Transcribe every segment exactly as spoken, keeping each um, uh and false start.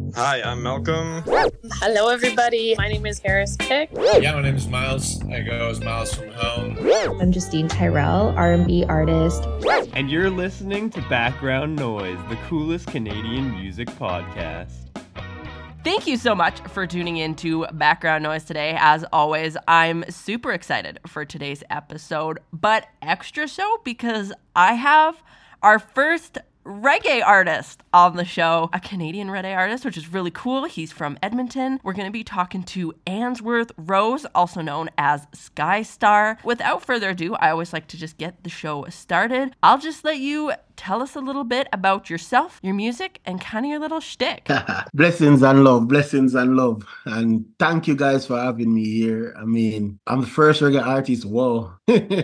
Hi, I'm Malcolm. Hello, everybody. My name is Harris Pick. Yeah, my name is Miles. I go as Miles from home. I'm Justine Tyrell, R and B artist. And you're listening to Background Noise, the coolest Canadian music podcast. Thank you so much for tuning in to Background Noise today. As always, I'm super excited for today's episode, but extra so because I have our first reggae artist on the show, a Canadian reggae artist, which is really cool. He's from Edmonton. We're going to be talking to Ainsworth Rose, also known as Skystar. Without further ado, I always like to just get the show started. I'll just let you tell us a little bit about yourself, your music, and kind of your little shtick. Blessings and love, blessings and love. And thank you guys for having me here. I mean, I'm the first reggae artist. Whoa.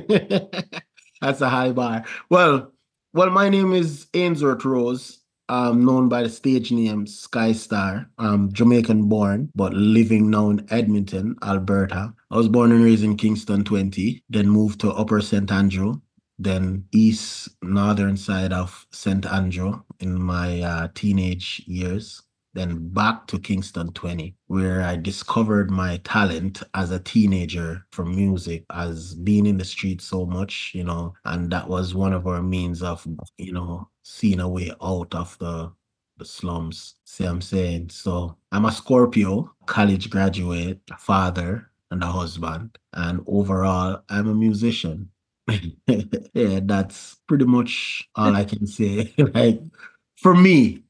That's a high bar. Well, Well, my name is Ainsworth Rose. I'm known by the stage name Skystar. I'm Jamaican born, but living now in Edmonton, Alberta. I was born and raised in Kingston twenty, then moved to Upper Saint Andrew, then east northern side of Saint Andrew in my uh, teenage years. Then back to Kingston twenty, where I discovered my talent as a teenager for music, as being in the street so much, you know, and that was one of our means of, you know, seeing a way out of the, the slums. See what I'm saying? So I'm a Scorpio, college graduate, a father, and a husband. And overall, I'm a musician. Yeah, that's pretty much all I can say. Like, for me.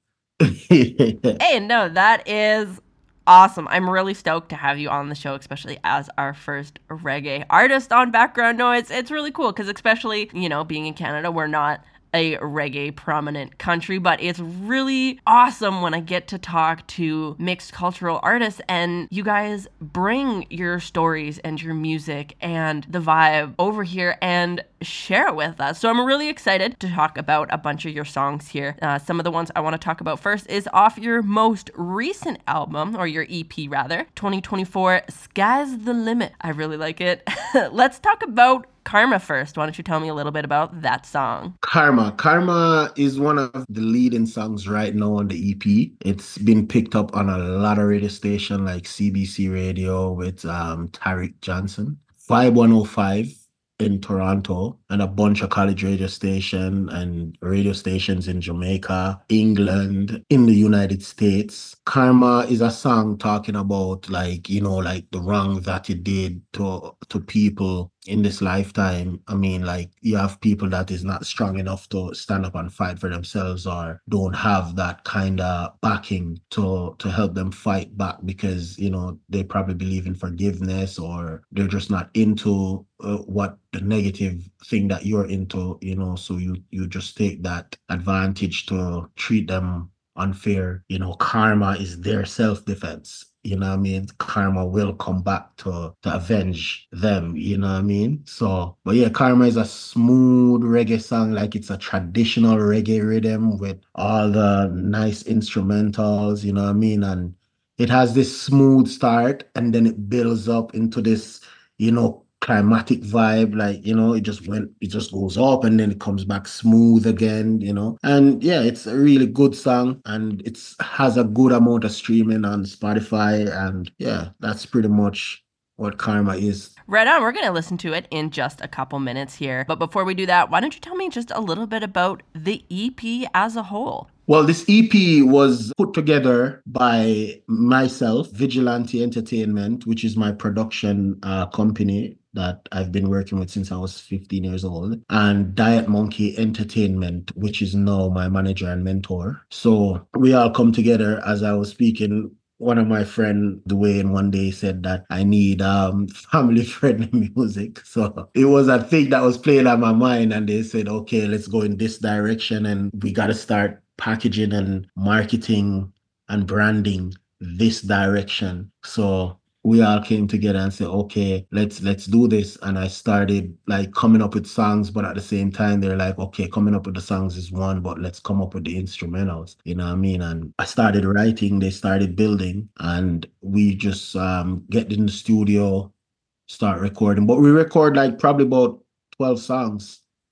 Hey, no, that is awesome. I'm really stoked to have you on the show, especially as our first reggae artist on Background Noise. It's really cool because especially, you know, being in Canada, we're not a reggae prominent country, but it's really awesome when I get to talk to mixed cultural artists and you guys bring your stories and your music and the vibe over here and share it with us. So I'm really excited to talk about a bunch of your songs here. Uh, some of the ones I want to talk about first is off your most recent album, or your E P rather, twenty twenty-four, Sky's the Limit. I really like it. Let's talk about Karma first. Why don't you tell me a little bit about that song? Karma. Karma is one of the leading songs right now on the E P. It's been picked up on a lot of radio stations like C B C Radio with um, Tariq Johnson, Vibe one oh five in Toronto, and a bunch of college radio station and radio stations in Jamaica, England, in the United States. Karma is a song talking about, like, you know, like the wrong that you did to to people in this lifetime. I mean, like, you have people that is not strong enough to stand up and fight for themselves, or don't have that kind of backing to to help them fight back because, you know, they probably believe in forgiveness, or they're just not into uh, what the negative thing that you're into, you know, so you you just take that advantage to treat them unfair. You know, karma is their self-defense. You know what I mean? Karma will come back to, to avenge them, you know what I mean? So, but yeah, Karma is a smooth reggae song, like it's a traditional reggae rhythm with all the nice instrumentals, you know what I mean? And it has this smooth start and then it builds up into this, you know, climatic vibe, like, you know, it just went, it just goes up and then it comes back smooth again, you know. And yeah, it's a really good song and it's has a good amount of streaming on Spotify, and yeah, that's pretty much what Karma is. Right on. We're going to listen to it in just a couple minutes here. But before we do that, why don't you tell me just a little bit about the E P as a whole? Well, this E P was put together by myself, Vigilante Entertainment, which is my production uh, company that I've been working with since I was fifteen years old, and Diet Monkey Entertainment, which is now my manager and mentor. So we all come together. As I was speaking, one of my friend, Dwayne, one day said that I need um family-friendly music. So it was a thing that was playing on my mind, and they said, okay, let's go in this direction, and we got to start packaging and marketing and branding this direction. So we all came together and said, okay, let's let's do this. And I started like coming up with songs, but at the same time, they're like, okay, coming up with the songs is one, but let's come up with the instrumentals. You know what I mean? And I started writing, they started building, and we just um, get in the studio, start recording. But we record like probably about twelve songs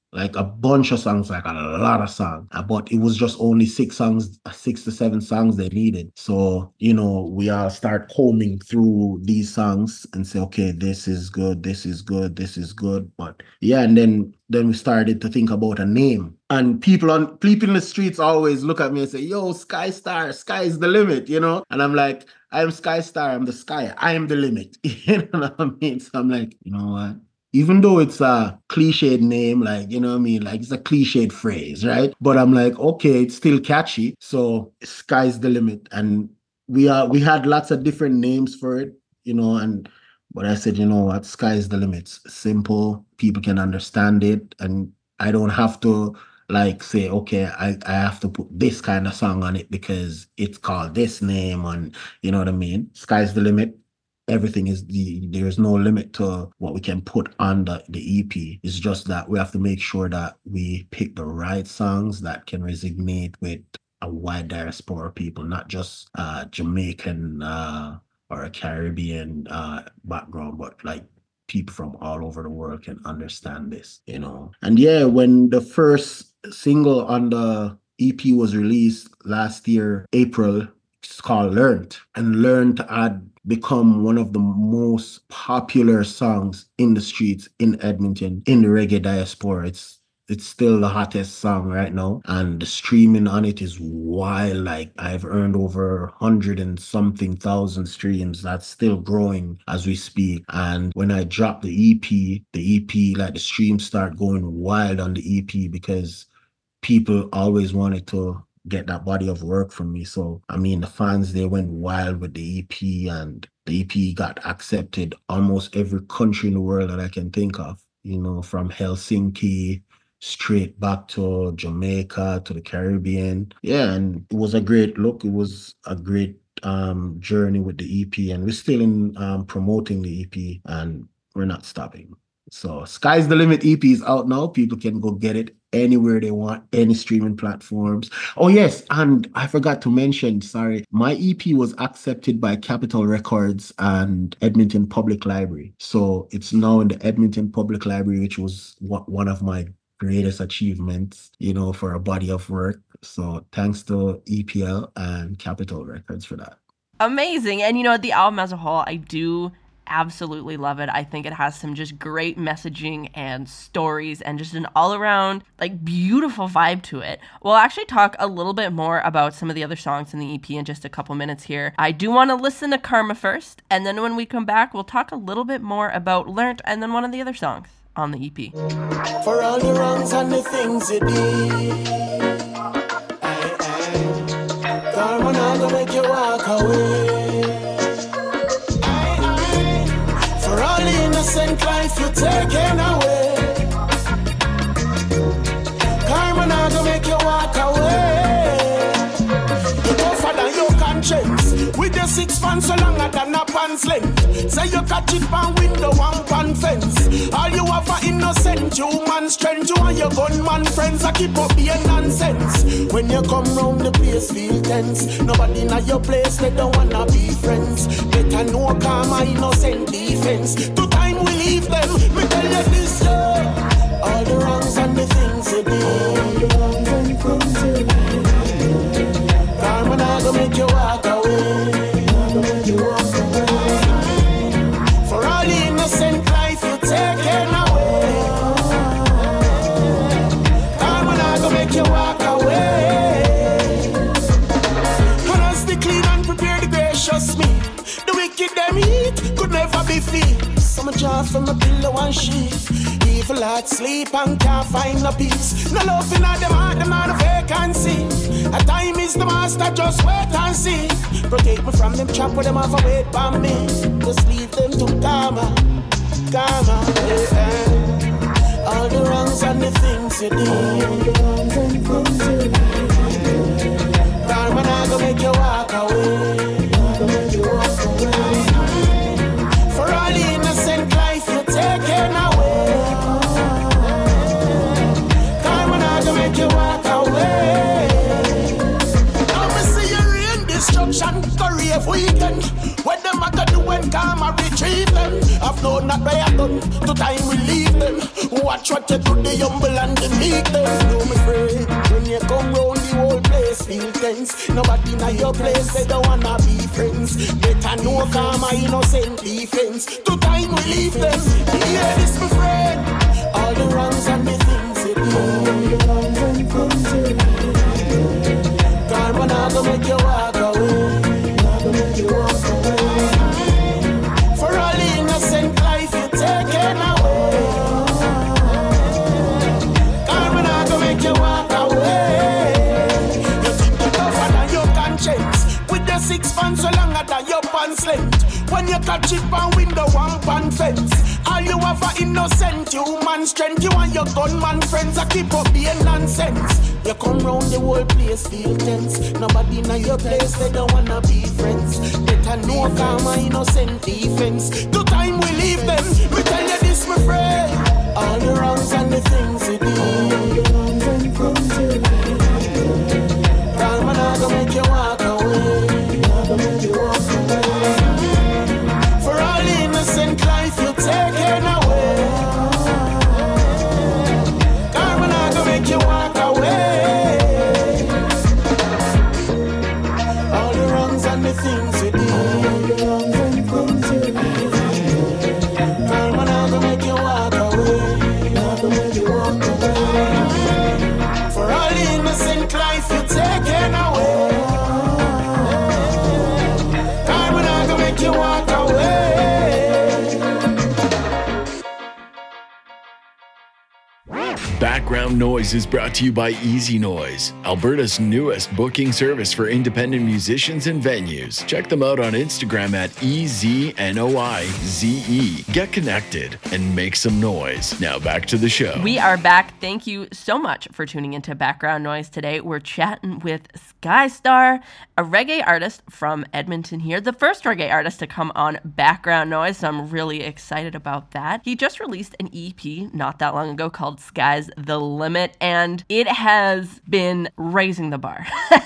like a bunch of songs, like a lot of songs. Uh, But it was just only six songs, six to seven songs they needed. So, you know, we all start combing through these songs and say, okay, this is good, this is good, this is good. But yeah, and then then we started to think about a name. And people on people in the streets always look at me and say, yo, Sky Star, sky is the limit, you know? And I'm like, I'm Sky Star, I'm the sky, I am the limit. You know what I mean? So I'm like, you know what? Even though it's a cliched name, like, you know what I mean? Like, it's a cliched phrase, right? But I'm like, okay, it's still catchy. So sky's the limit. And we are, we had lots of different names for it, you know, and, but I said, you know what? Sky's the limit. It's simple. People can understand it. And I don't have to like say, okay, I, I have to put this kind of song on it because it's called this name. And you know what I mean? Sky's the limit. Everything is the there's no limit to what we can put on the, the E P. It's just that we have to make sure that we pick the right songs that can resonate with a wide diaspora of people, not just uh Jamaican uh or a Caribbean uh background, but like people from all over the world can understand this, you know. And yeah, when the first single on the E P was released last year, April, it's called Learned. And Learned had become one of the most popular songs in the streets in Edmonton, in the reggae diaspora. It's it's still the hottest song right now. And the streaming on it is wild. Like, I've earned over a hundred and something thousand streams. That's still growing as we speak. And when I dropped the E P, the E P, like the streams start going wild on the E P because people always wanted to get that body of work from me. So, I mean, the fans, they went wild with the E P, and the E P got accepted almost every country in the world that I can think of, you know, from Helsinki straight back to Jamaica, to the Caribbean. Yeah, and it was a great look. It was a great um, journey with the E P, and we're still in um, promoting the E P, and we're not stopping. So Sky's the Limit E P is out now. People can go get it anywhere they want, any streaming platforms. Oh, yes. And I forgot to mention, sorry, my E P was accepted by Capitol Records and Edmonton Public Library. So it's now in the Edmonton Public Library, which was one of my greatest achievements, you know, for a body of work. So thanks to E P L and Capitol Records for that. Amazing. And, you know, the album as a whole, I do absolutely love it. I think it has some just great messaging and stories and just an all-around like beautiful vibe to it. We'll actually talk a little bit more about some of the other songs in the E P in just a couple minutes here. I do want to listen to Karma first, and then when we come back, we'll talk a little bit more about Learnt and then one of the other songs on the E P. For all the wrongs and the things you did, aye, aye. Karma not gonna make you walk away. All the innocent life you taken away. Karma not gonna make you walk away. You go follow your conscience with your six pants so longer than a pants length. Say you catch it pan window and pan fence. All you have are innocent human strength. You and your gunman friends I keep up being nonsense. When you come round the place feel tense. Nobody in your place they don't wanna be friends. Better know karma innocent defense. To time we leave them. Me tell you this, yeah. All the wrongs and the things you did. All the wrongs and the things you did. Karma not gonna make you walk away. Not gonna make you walk away. For all the innocent life you taken away. Karma not gonna make you walk away. And as the clean and prepare the gracious me. The wicked them eat could never be feed. Some jar from a pillow and sheet. Evil heart sleep and can't find no peace. No love in them heart, them not a vacancy. A time is the master, just wait and see. Protect me from them trap where them have a wait by me. Just leave them to karma, karma, yeah. All the wrongs and the things you did. All the wrongs and the things you did. Karma not gonna make you walk away. Not gonna make you walk away. For all the innocent life you taken away. Karma not gonna make you walk away. Now me see you in destruction, career weekend. When them them I do when karma retrieve them. I've known that way I done, to time we leave them. Watch what you do, the humble and the meek them. No me afraid, when you come round the whole place feel tense. Nobody in your place, they don't wanna be friends. Better know karma innocent defense. To time we leave them, hear this my friend. All the wrongs and the things it do. Karma not gonna make you walk away. Not gonna make you walk away. For all the innocent life you taken away. Karma not gonna make you walk away. You think you're tougher than your conscience. With the six pants so longer than your pants length. When you catch it on window, one pan fence. All you have are innocent human strength. You and your gunman friends I keep up being nonsense. You come round the whole place feel tense. Nobody in your place, they don't wanna be friends. Better know karma innocent defense. To time we leave them, we tell you this my friend. All the wrongs and the things we do. Karma not gonna make you walk away. Not gonna make you walk away. For all the innocent life you taken away. Karma not gonna make you walk away. All the wrongs and the things you do. Karma not gonna make you walk away. Not gonna make you walk away. For all the innocent life you taken away. Karma not gonna make you walk away. Background Noise is brought to you by Easy Noise, Alberta's newest booking service for independent musicians and venues. Check them out on Instagram at E Z N O I Z E. Get connected and make some noise. Now back to the show. We are back. Thank you so much for tuning into Background Noise today. We're chatting with Skystar, a reggae artist from Edmonton here, the first reggae artist to come on Background Noise, so I'm really excited about that. He just released an E P not that long ago called Sky's the Limit, and it has been raising the bar.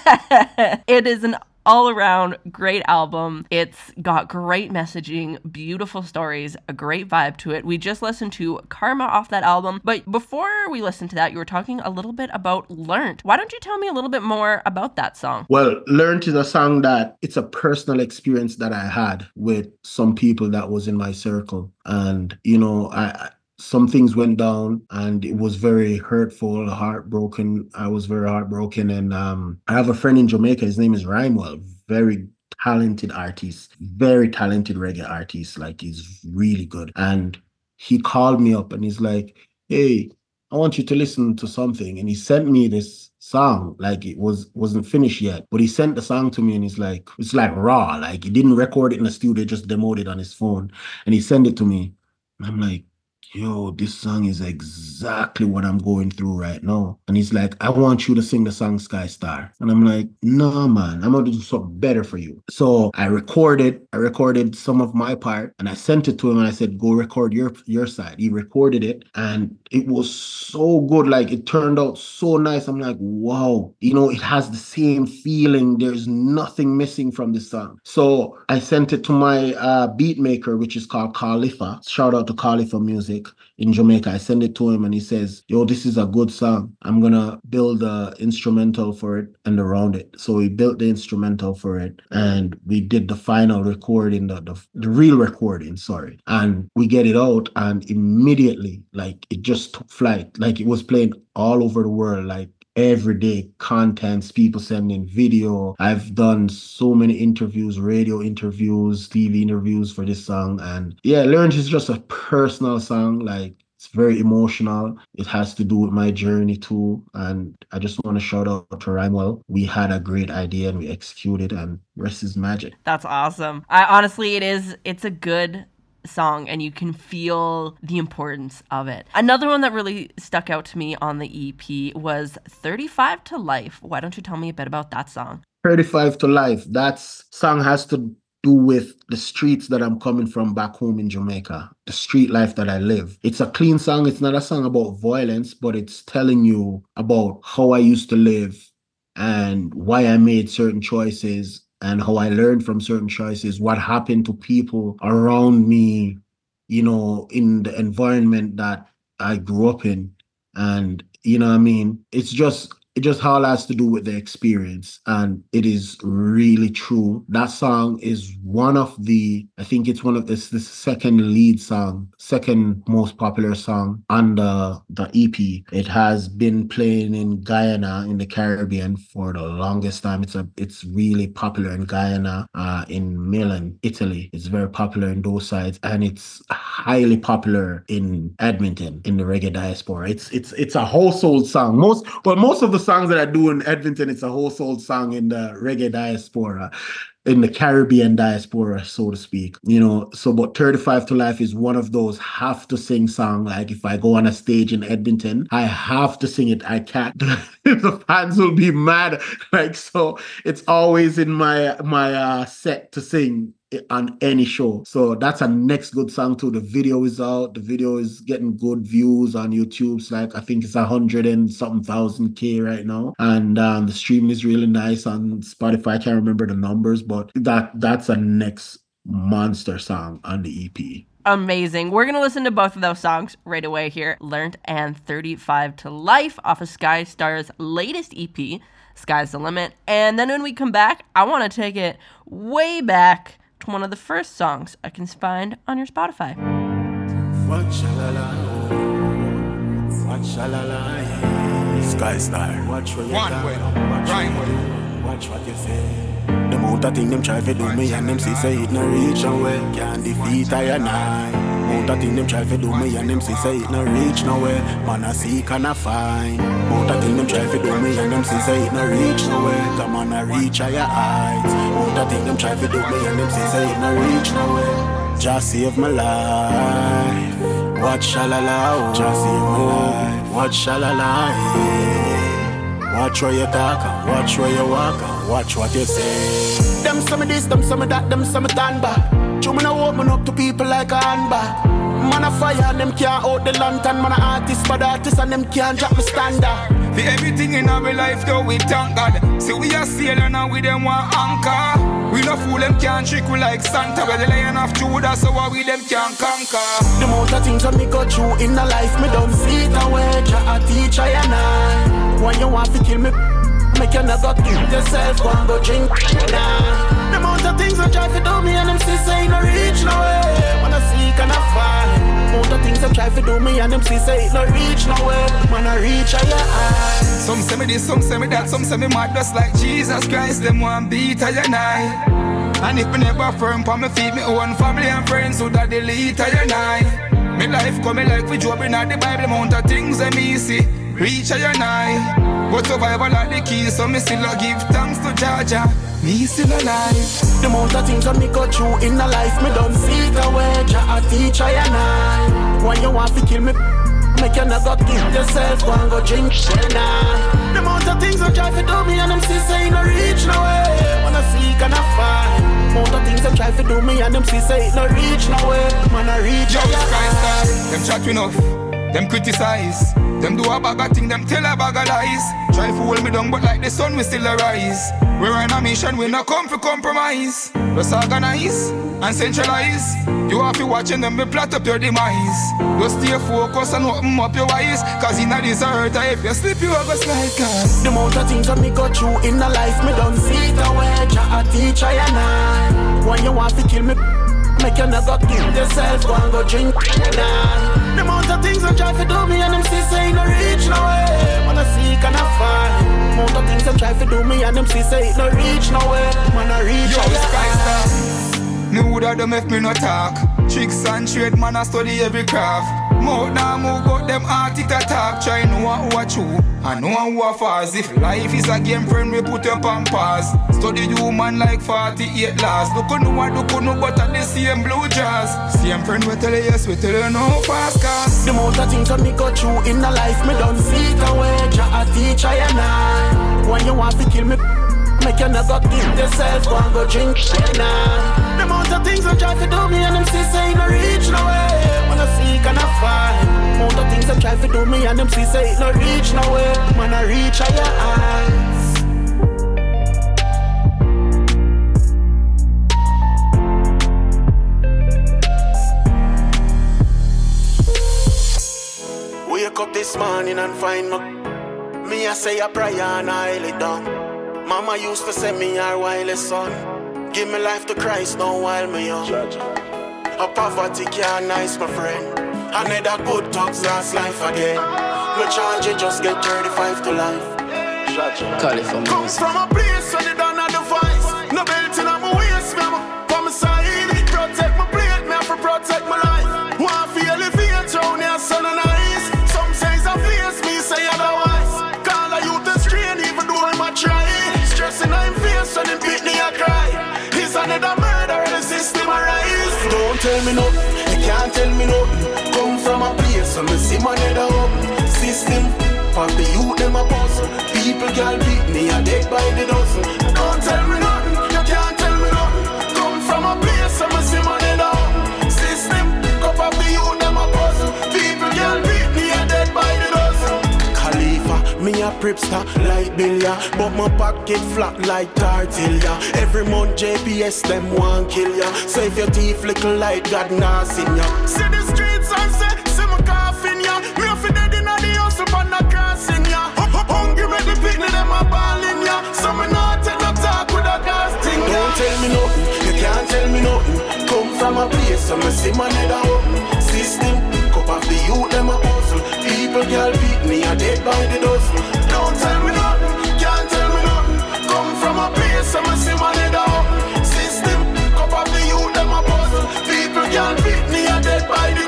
It is an all-around great album. It's got great messaging, beautiful stories, a great vibe to it. We just listened to Karma off that album, but before we listened to that, you were talking a little bit about Learned. Why don't you tell me a little bit more about that song? Well, Learned is a song that it's a personal experience that I had with some people that was in my circle. And, you know, I... some things went down and it was very hurtful, heartbroken. I was very heartbroken. And um, I have a friend in Jamaica. His name is Rhymewell. Very talented artist, very talented reggae artist. Like, he's really good. And he called me up and he's like, hey, I want you to listen to something. And he sent me this song. Like, it was, wasn't finished yet, but he sent the song to me and he's like, it's like raw. Like, he didn't record it in the studio, just demoed it on his phone. And he sent it to me. And I'm like, yo, this song is exactly what I'm going through right now. And he's like, I want you to sing the song Skystar. And I'm like, no, man, I'm going to do something better for you. So I recorded, I recorded some of my part and I sent it to him and I said, go record your, your side. He recorded it and it was so good. Like, it turned out so nice. I'm like, wow, you know, it has the same feeling. There's nothing missing from this song. So I sent it to my uh, beat maker, which is called Khalifa. Shout out to Khalifa Music in Jamaica. I send it to him and he says, yo, this is a good song. I'm gonna build the instrumental for it and around it. So we built the instrumental for it and we did the final recording, the, the, the real recording, sorry. And we get it out and immediately, like, it just took flight. Like, it was playing all over the world, like everyday contents, people sending video. I've done so many interviews, radio interviews, T V interviews for this song. And yeah, Learned is just a personal song. Like, it's very emotional. It has to do with my journey too. And I just want to shout out to Rhymewell. We had a great idea and we executed, and rest is magic. That's awesome. I honestly, it is, it's a good song and you can feel the importance of it. Another one that really stuck out to me on the E P was thirty-five to Life. Why don't you tell me a bit about that song? thirty-five to Life. That song has to do with the streets that I'm coming from back home in Jamaica, the street life that I live. It's a clean song. It's not a song about violence, but it's telling you about how I used to live and why I made certain choices and how I learned from certain choices, what happened to people around me, you know, in the environment that I grew up in. And, you know what I mean? It's just, it just all has to do with the experience. And it is really true. That song is one of the, I think it's one of the, the second lead song, second most popular song on the, the E P. It has been playing in Guyana, in the Caribbean, for the longest time. It's a, it's really popular in Guyana, uh, in Milan, Italy. It's very popular in those sides. And it's highly popular in Edmonton, in the reggae diaspora. It's, it's, it's a household song. Most, well, most of the songs that I do in Edmonton, it's a household song in the reggae diaspora, in the Caribbean diaspora, so to speak. You know, so but thirty-five to Life is one of those have to sing song. Like if I go on a stage in Edmonton, I have to sing it. I can't. The fans will be mad. Like, so it's always in my my uh, set to sing on any show. So that's a next good song too. The video is out. The video is getting good views on YouTube. It's like, I think it's a hundred and something thousand K right now. And um, the streaming is really nice on Spotify. I can't remember the numbers, but that that's a next monster song on the E P. Amazing. We're going to listen to both of those songs right away here. Learnt and thirty-five to Life off of Sky Star's latest E P, Sky's the Limit. And then when we come back, I want to take it way back to one of the first songs I can find on your Spotify. What shall I lie? What shall I lie? Sky Star. Watch what you One way, right way. Watch what you say. The amount of thing them try to do me and them see say it no reach nowhere. Can't defeat I and I. Amount of thing them try to do me and them see say it no reach nowhere. Man I seek and I find. Amount of thing them try to do me and them see say it no reach nowhere. Come on I reach higher heights. Amount of thing them try to do me and them see say it no reach nowhere. Just save my life. What shall I lie? Just save my life. What shall I lie? Watch where you talk, watch where you walk, watch what you say. Them some of this, them some of that, them some of that back. You me now open up to people like a handbag. Man a fire and them can't out the lantern. Man a artist for the artist and them can't drop me standard. For everything in our life though we thank God. See we are sailing and we them want anchor. We no fool them can't trick we like Santa. We're the lion of Judah so what we them can't conquer. The amount of things that me go through in the life me don't see it away. Jah a teacher and I. When you want to kill me, make you never kill yourself. Go and go drink nah. The amount of things I try to do me and them see say no reach no way. When I seek and I find. The amount of things I try to do me and them see say no reach no way. When I reach higher high. Some say me this, some say me that, some say me mad just like Jesus Christ. Them want beat higher night. And if me never firm for me feed me own family and friends who that delete higher night. Me life coming like we Job in the Bible. Amount of things I me see. Reach a your night, but survival like the key, so me still a give thanks to Jaja. Me still alive. The amount of things that me go through in the life, me don't see it away. Jah a teacher and I. When you want to kill me, make you never kill yourself. Go and go drink nah. The amount of things I try to do me and them see say no reach no way. When I seek and I find. The amount of things them try to do me and them see say no reach no way. When I reach, yo, Sky Star, them chat enough. Them criticize, them do a bag of thing, them tell a bag of lies. Try to hold me down, but like the sun we still arise. We're on a mission, we not come for compromise. Just organize and centralize. You have to watch them, we plot up your demise. Just stay focused and open up your eyes. Cause in a this earth, if you slip, you have a slide cause. The amount of things that me go through in the life, me don't see it away. Jah a teacher and I. When you want to kill me, make you never kill yourself. Go and go drink nah. The amount of things I try to do me and them see say no reach no way. When I seek and I find. The amount of things I try to do me and them see say no reach no way. When I reach, yo, Sky Star. Me woulda done if me no talk. Tricks and trade, man I study every craft. Mouth now move but them heart it attack. Try know who a true and know who a false. If life is a game friend we put up on pause. Study human like forty-eight last. Look on no one, look on no but at the same blue jazz. Same friend we tell you yes, we tell you no fast cause. The amount of things that me go through in the life me don't see it away. Jah a teacher and I. When you want to kill me, make you never kill yourself. Go and go drink nah. The amount of things I try to do me and them see say no reach no way. When I seek and I find. The amount of things I try to do me and them see say no reach no way. When I reach higher heights. this morning and find me. Me I say a prayer and I lay down. Mama used to say me her wildest son. Give me life to Christ now while me young. A poverty can't nice my friend. Another good talks last life again. Me charge you just get thirty-five to life. Call it from Come from a place where they don't have the voice. No belt in my waist, me I'm side. Protect my plate, me have to protect my life. Want feel the fear thrown here, sun and ice. Some says I face me, say otherwise. Call a youth a strain, even though I'm a try. Stressing I'm face when they beat me a cry. It's another murder and the system arise. Don't tell me nothing, you can't tell me nothing. Come from a place where me see my head open. System, for the youth them a puzzle. People can't beat me, I dead by the dozen. Don't tell me nothing, you can't tell me nothing. Come from a place where me see my head open. System, cup of the youth them a puzzle. People can't beat me, I dead by the dozen. Khalifa, me a pripster like Billia, but my pocket flat like tortilla. Every month J P S them want kill ya. So if your teeth little like God nah seen ya. See the streets and say, see my coffin ya. Me a fi dead inna the house upon the crossing ya. Hungry make the picnic them a ballin ya. So me nah take no talk with a gas thing ya. Don't tell me nothing, you can't tell me nothing. Come from a place so me see my head a open. System, cup of the youth them a puzzle. People can't beat me, I dead by the dozen. Don't tell me nothing, can't tell me nothing. Come from a place so me see my head a open. System, cup of the youth them a puzzle. People can't beat me, I dead by the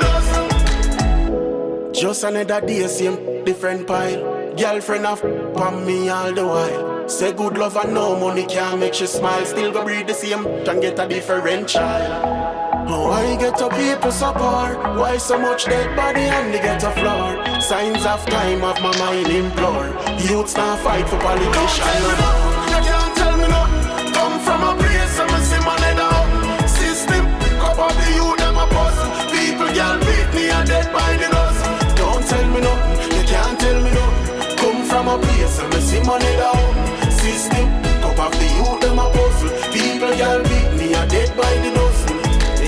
dozen. Just another day, same different pile. Girlfriend of on me all the while. Say good love and no money can't make you smile. Still go breathe the same and get a different child. Oh, why get a people so poor? Why so much dead body and they get a floor? Signs of time of my mind implore. Youths now fight for politicians. You can't tell me nothing. Come from a place and I see my head out. System, cup of the youth them a puzzle. People can't beat me and dead by the dozen. Don't tell me nothing. You can't tell me nothing. Come from a place and I see my head out. System, cup of the youth them a puzzle. People can't beat me and dead by the dozen.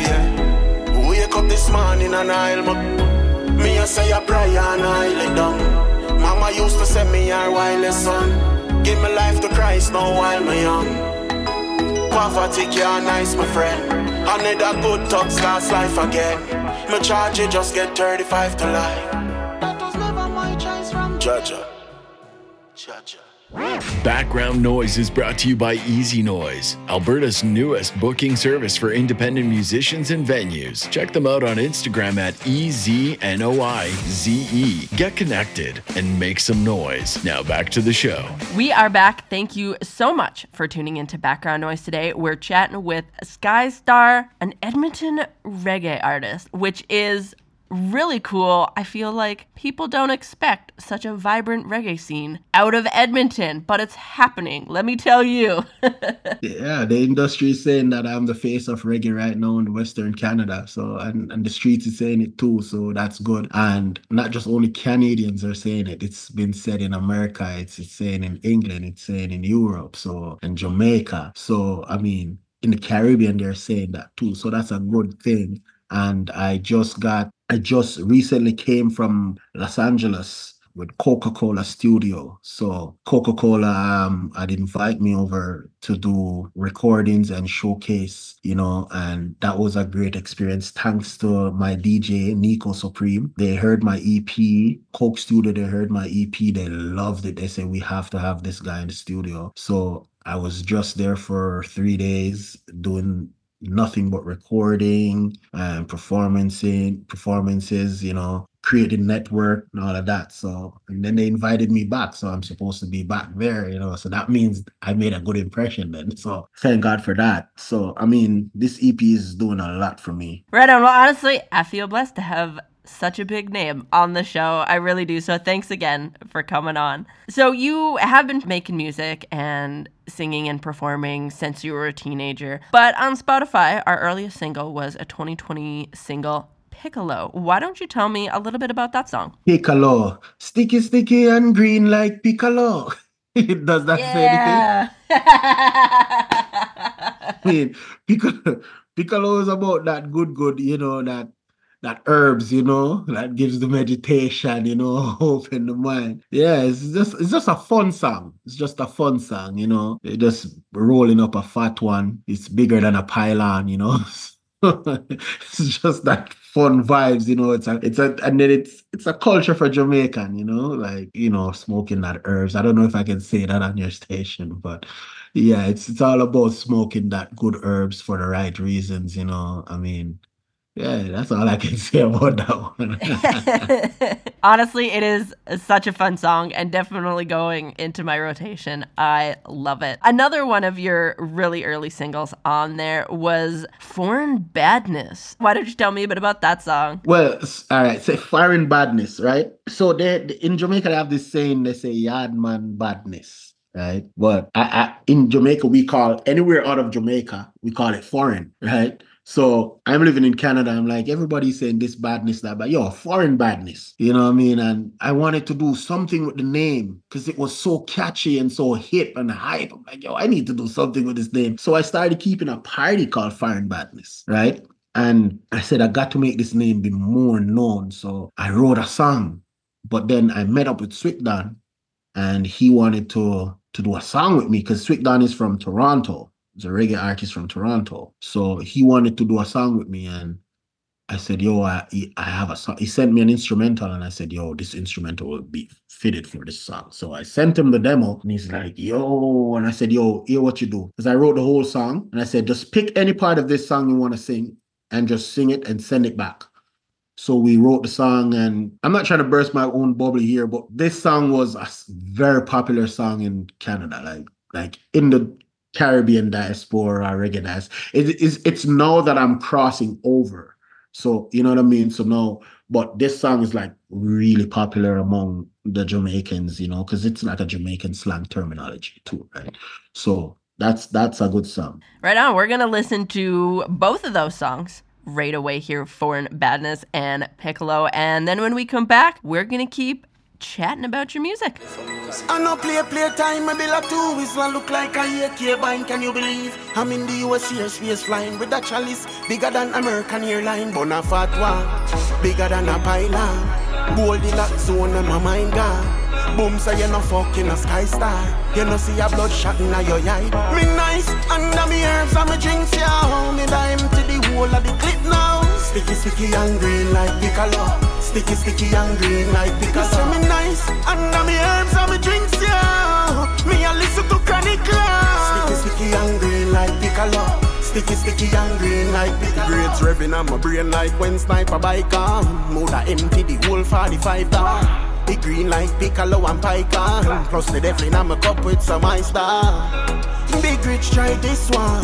Yeah. Wake up this morning and I'll m- Me a say a prayer and I lay down. Mama used to say me her wildest son. Give me life to Christ now while me young. Poverty can't nice my friend. Another good talks last life again. Me charge you just get thirty-five to life. That was never my choice from Jaja. Jaja. Background Noise is brought to you by Easy Noise, Alberta's newest booking service for independent musicians and venues. Check them out on Instagram at E Z N O I Z E. Get connected and make some noise. Now back to the show. We are back. Thank you so much for tuning into Background Noise today. We're chatting with Sky Star, an Edmonton reggae artist, which is really cool. I feel like people don't expect such a vibrant reggae scene out of Edmonton, but it's happening. Let me tell you. Yeah, the industry is saying that I'm the face of reggae right now in Western Canada. So, and, and the streets is saying it too. So that's good. And not just only Canadians are saying it. It's been said in America. It's, it's saying in England. It's saying in Europe. So, and Jamaica. So, I mean, in the Caribbean, they're saying that too. So that's a good thing. And I just got I just recently came from Los Angeles with Coca-Cola Studio. So Coca-Cola um, had invite me over to do recordings and showcase, you know, and that was a great experience. Thanks to my D J, Nico Supreme. They heard my E P, Coke Studio, they heard my E P. They loved it. They said, we have to have this guy in the studio. So I was just there for three days doing nothing but recording and performancing performances, you know, creating network and all of that. So, and then they invited me back. So I'm supposed to be back there, you know, so that means I made a good impression then. So thank God for that. So, I mean, this E P is doing a lot for me. Right on. Well, honestly, I feel blessed to have such a big name on the show. I really do. So thanks again for coming on. So you have been making music and singing and performing since you were a teenager. But on Spotify, our earliest single was a twenty twenty single, Piccolo. Why don't you tell me a little bit about that song? Piccolo. Sticky, sticky and green like Piccolo. Does that yeah. say anything? I mean, Piccolo, Piccolo is about that good, good, you know, that that herbs, you know, that gives the meditation, you know, open the mind. Yeah, it's just it's just a fun song. It's just a fun song, you know. It just rolling up a fat one. It's bigger than a pylon, you know. It's just that fun vibes, you know. It's a it's a and then it's it's a culture for Jamaican, you know, like, you know, smoking that herbs. I don't know if I can say that on your station, but yeah, it's it's all about smoking that good herbs for the right reasons, you know. I mean, yeah, that's all I can say about that one. Honestly, it is such a fun song and definitely going into my rotation. I love it. Another one of your really early singles on there was Foreign Badness. Why don't you tell me a bit about that song? Well, all right, say Foreign Badness, right? So they, in Jamaica, they have this saying, they say Yardman Badness, right? But I, I, in Jamaica, we call, anywhere out of Jamaica, we call it foreign, right? So I'm living in Canada. I'm like, everybody's saying this badness, that, but yo, foreign badness. You know what I mean? And I wanted to do something with the name because it was so catchy and so hip and hype. I'm like, yo, I need to do something with this name. So I started keeping a party called Foreign Badness, right? And I said, I got to make this name be more known. So I wrote a song, but then I met up with Swickdon and he wanted to, to do a song with me because Swickdon is from Toronto. He's a reggae artist from Toronto. So he wanted to do a song with me. And I said, yo, I, I have a song. He sent me an instrumental. And I said, yo, this instrumental will be fitted for this song. So I sent him the demo. And he's like, yo. And I said, yo, hear what you do. Because I wrote the whole song. And I said, just pick any part of this song you want to sing and just sing it and send it back. So we wrote the song. And I'm not trying to burst my own bubble here, but this song was a very popular song in Canada. Like, like in the Caribbean diaspora, reggae diaspora. It is it's now that I'm crossing over. So you know what I mean? So now, but this song is like really popular among the Jamaicans, you know, because it's like a Jamaican slang terminology too, right? So that's that's a good song. Right on. We're gonna listen to both of those songs right away here, Foreign Badness and Piccolo. And then when we come back, we're gonna keep chatting about your music. I no play play time, I build a two whistle look like a A K bind, can you believe? I'm in the U S Air space flying with a chalice bigger than American airline, Bonafat one bigger than a pylon. Boldy lock zone and my mind gone. Boom, so you no fucking a sky star. You no see a blood shot in your eye. Me nice under me herbs and me drinks, yeah. Me da empty the whole of the clip now. Sticky, sticky and green like Piccolo. Sticky, sticky and green like Piccolo. You say me nice under me herbs and me drinks, yeah. Me a listen to Chronic Club. Sticky, sticky and green like Piccolo. Sticky, sticky and green like Piccolo. Grades revving on my brain like when sniper bike on. Moda empty the whole forty-five down. The green like Piccolo and Pica. Plus the devil in my cup with some ice star. Big Rich, try this one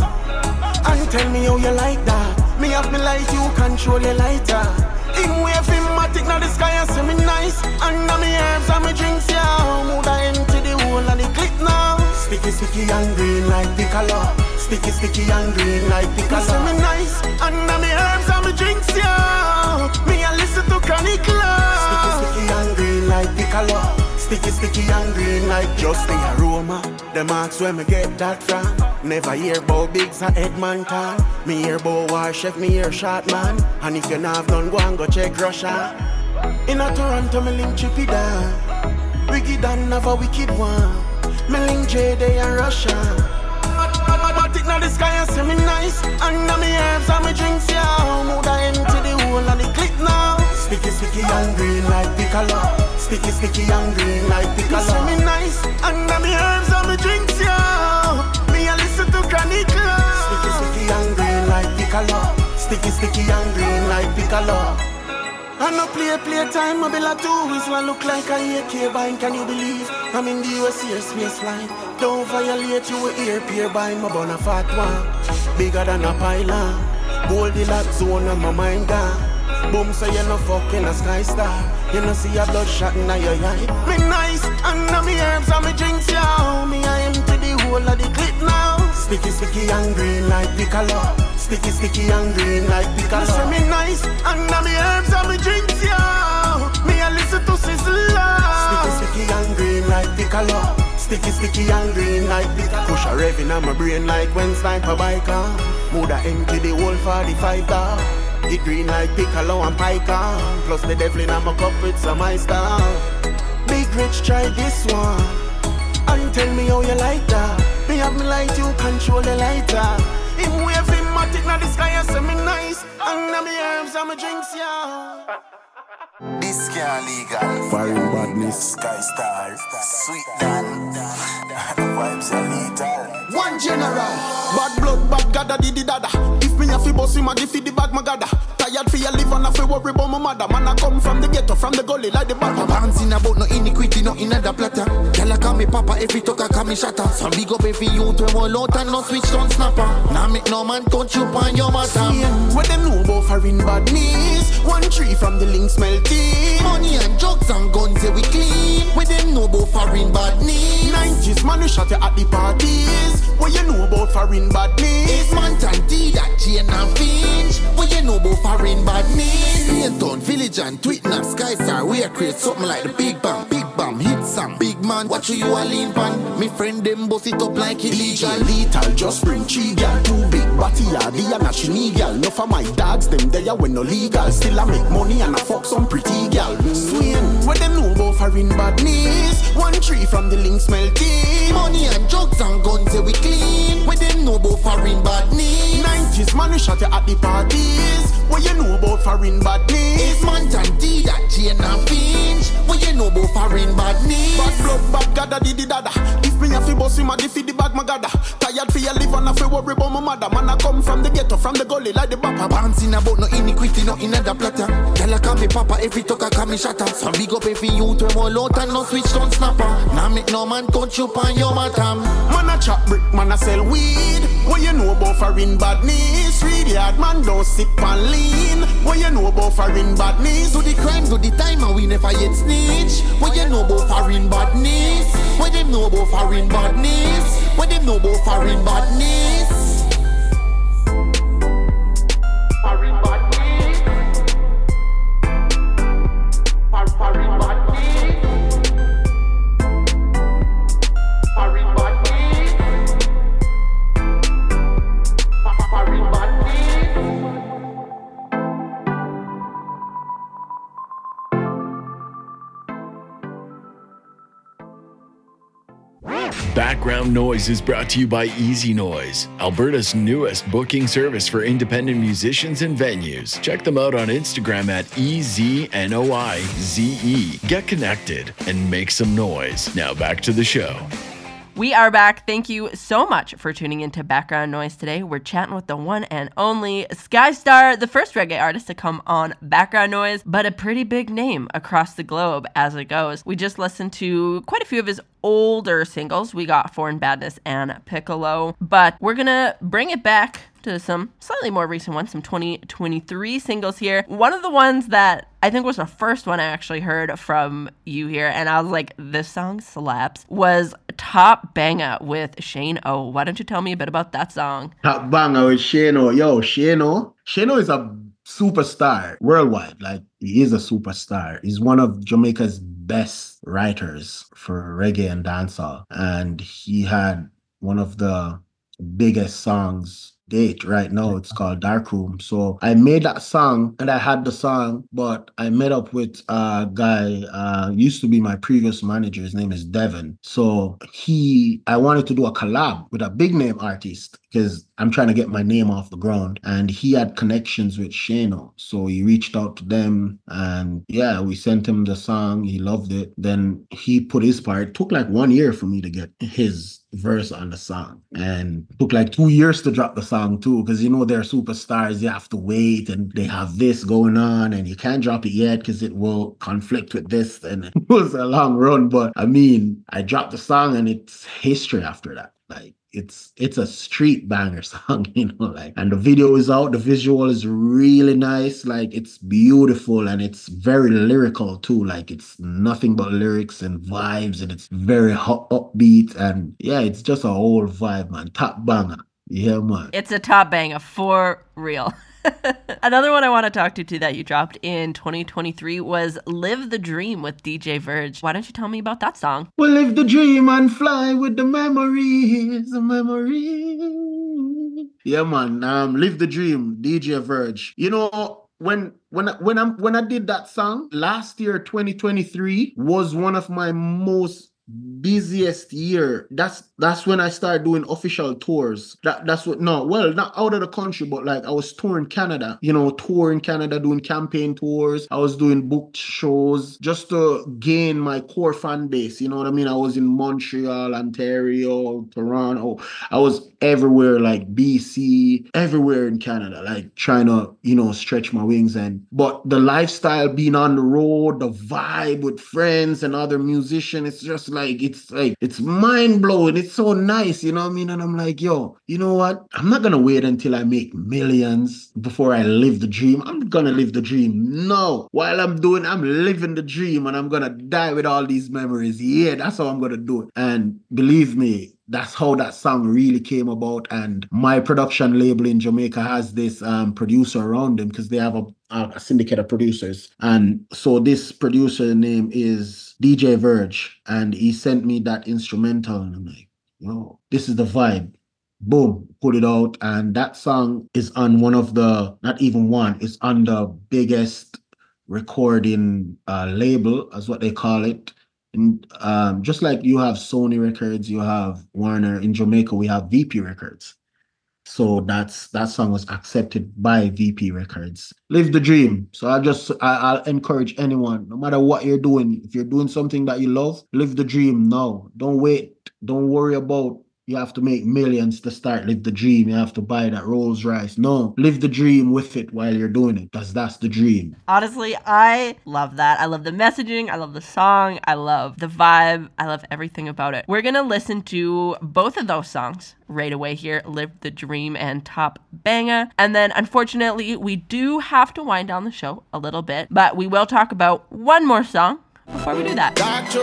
and tell me how you like that. Me have me light, you control your lighter. In wave him matic, now the sky I say me nice. Under me herbs and me drinks, yeah. Mood I empty the whole and the clip now. Sticky, sticky and green like Piccolo. Sticky, sticky and green like Piccolo. You say me nice. Under me herbs and me drinks, yeah. Me a listen to Chronic Club. Sticky, sticky and green like Piccolo. Sticky, sticky and green like just the aroma. The marks where me get that from. Never hear about Biggs or Edmonton. Me hear about War Chef, me hear Shot Man. And if you not have none, go and go check Russia. In a Toronto, me link Chippy down. Wicked and have a wicked one. Me link J Day and Russia. But it now the sky and say me nice. Under me herbs and me drinks, yeah. Mood I empty the whole and the clip now. Sticky, sticky and green like Piccolo. Sticky, sticky and green like Piccolo. You say me nice. Under me herbs and me drinks, yeah. Me a listen to Chronic Club. Sticky, sticky and green like Piccolo. Sticky, sticky and green like Piccolo. I no play play time, I build a two whistle and look like a A K bind, can you believe? I'm in the U S Air space flight. Don't violate you with ear peer bind, my bun a fat one. Bigger than a pylon. Boldy lock zone and my mind gone. Boom, so you no fucking a sky star. You no see a blood shot in your eye. Me nice, under me herbs and me drinks, yeah. Me I empty the whole of the clip now. Sticky, sticky and green like Piccolo. Sticky, sticky and green like Piccolo. You say me nice, under me herbs and me drinks, yeah. Me I listen to Sizzla. Sticky, sticky and green like Piccolo. Sticky, sticky and green like Piccolo. Push a rev in my brain like when sniper bike on. Mood a empty the whole forty-five down. It green like Piccolo and Python. Plus the devil in my cup with some ice down. Big Rich, try this one. And tell me how you like that. Me have me light, you control the lighter. Him waving matic na the sky, I say me nice. And na me herbs and me drinks, yeah. This can't legal. Foreign badness. Sky Star. Sweet Dan. Vibes are lethal. One general. Bad blood, bad gada, di di dada. If me a fi boss him, a give the bag, my gada. Tired for your live and a fi worry about my mother. Man, I come from the ghetto, from the gully like the bad. Bouncing about no iniquity, no in the platter. Girl, I call me papa, every talk I call me shatter. Some big up every youth, we wall out and no switch on snapper. Now make no man touch you on your matter. What them know about foreign badness? One tree from the link smell tea. Money and drugs and guns, yeah, we clean. What them know about foreign badness? nineties man, we shot you at the parties. What you know about foreign badness? It's Mantan D, that Jane and Finch. What you know about foreign badness? Paintown, Village and Twitnam, Sky Star. We are create something like the Big Bang. Big Bam, hit some big man. Watch you a lean pan. Me friend them boss it up like illegal. Lethal, just bring three gal. Too big body yardy and a chinny gal. No for my dogs, them there when no legal. Still I make money and I fuck some pretty gal. Swing, what them know about foreign badness? One tree from the link smell tea. Money and drugs and guns, yeah, we clean. What them know about foreign badness? nineties man, we shot you at the parties. What you know about foreign badness? It's Mantan D, that Jane and Finch. What you know about foreign badness? Bad blood, bad gada, di di dada. If me a fi boss him, a give the bag, my gada. Tired for your live and a fi worry about my mother. Man, I come from the ghetto, from the gully like the bapa. Bouncing about no iniquity, no in the platter. Girl, I call me papa, every talk I call me shatter. Some big up every youth, we wall out and no switch on snapper. Now make no man touch you on your matam. Man a chop brick, man a sell weed. What you know about foreign badness? Really hard man don't sip and lean. What you know about foreign badness? Do the crime, do the time and we never yet snitch. What you know about foreign badness? What them know about foreign badness? What them know about foreign badness? Foreign badness. Foreign badness. Foreign badness. Foreign badness. Background Noise is brought to you by Easy Noise, Alberta's newest booking service for independent musicians and venues. Check them out on Instagram at E Z N O I Z E. Get connected and make some noise. Now back to the show. We are back. Thank you so much for tuning into Background Noise today. We're chatting with the one and only Sky Star, the first reggae artist to come on Background Noise, but a pretty big name across the globe as it goes. We just listened to quite a few of his older singles. We got Foreign Badness and Piccolo, but we're gonna bring it back to some slightly more recent ones, some twenty twenty-three singles here. One of the ones that I think was the first one I actually heard from you here, and I was like, this song slaps, was Top Banger with Shane O. Why don't you tell me a bit about that song? Top Banger with Shane O. Yo, Shane O. Shane O is a superstar worldwide. Like, he is a superstar. He's one of Jamaica's best writers for reggae and dancehall. And he had one of the biggest songs date right now. It's called Dark Room. So I made that song and I had the song, but I met up with a guy, uh, used to be my previous manager. His name is Devin. So he, I wanted to do a collab with a big name artist because I'm trying to get my name off the ground. And he had connections with Shano. So he reached out to them and yeah, we sent him the song. He loved it. Then he put his part. It took like one year for me to get his verse on the song, and it took like two years to drop the song too, because you know they're superstars, you have to wait and they have this going on and you can't drop it yet because it will conflict with this, and it was a long run. But I mean, I dropped the song and it's history after that. Like, it's it's a street banger song, you know, like, and the video is out, the visual is really nice, like, it's beautiful and it's very lyrical too, like, it's nothing but lyrics and vibes, and it's very hot, upbeat, and yeah, it's just a whole vibe, man. Top banger. Yeah, man. It's a top banger for real. Another one I want to talk to too that you dropped in twenty twenty-three was Live the Dream with D J Verge. Why don't you tell me about that song? Well, live the dream and fly with the memories, the memories. Yeah, man. Um, Live the Dream, D J Verge. You know, when when I, when I'm when I did that song last year, twenty twenty-three was one of my most busiest year. That's that's when I started doing official tours. That that's what no, well, not out of the country, but like I was touring Canada, you know, touring Canada, doing campaign tours. I was doing booked shows just to gain my core fan base. You know what I mean? I was in Montreal, Ontario, Toronto. I was everywhere, like B C, everywhere in Canada, like trying to, you know, stretch my wings. And but the lifestyle, being on the road, the vibe with friends and other musicians, it's just like it's like it's mind-blowing. It's so nice, you know what I mean? And I'm like, yo, you know what? I'm not gonna wait until I make millions before I live the dream. I'm gonna live the dream. No. While I'm doing, I'm living the dream, and I'm gonna die with all these memories. Yeah, that's how I'm gonna do it. And believe me, that's how that song really came about. And my production label in Jamaica has this um, producer around them because they have a, a syndicate of producers. And so this producer name is D J Verge. And he sent me that instrumental. And I'm like, yo, this is the vibe. Boom, put it out. And that song is on one of the, not even one, it's on the biggest recording uh, label, as what they call it. And um, just like you have Sony Records, you have Warner. In Jamaica, we have V P Records. So that's that song was accepted by V P Records. Live the dream. So I just I, I'll encourage anyone, no matter what you're doing, if you're doing something that you love, live the dream now. Don't wait. Don't worry about you have to make millions to start Live the Dream. You have to buy that Rolls Royce. No, live the dream with it while you're doing it, because that's the dream. Honestly, I love that. I love the messaging. I love the song. I love the vibe. I love everything about it. We're going to listen to both of those songs right away here, Live the Dream and Top Banga. And then, unfortunately, we do have to wind down the show a little bit, but we will talk about one more song before we do that.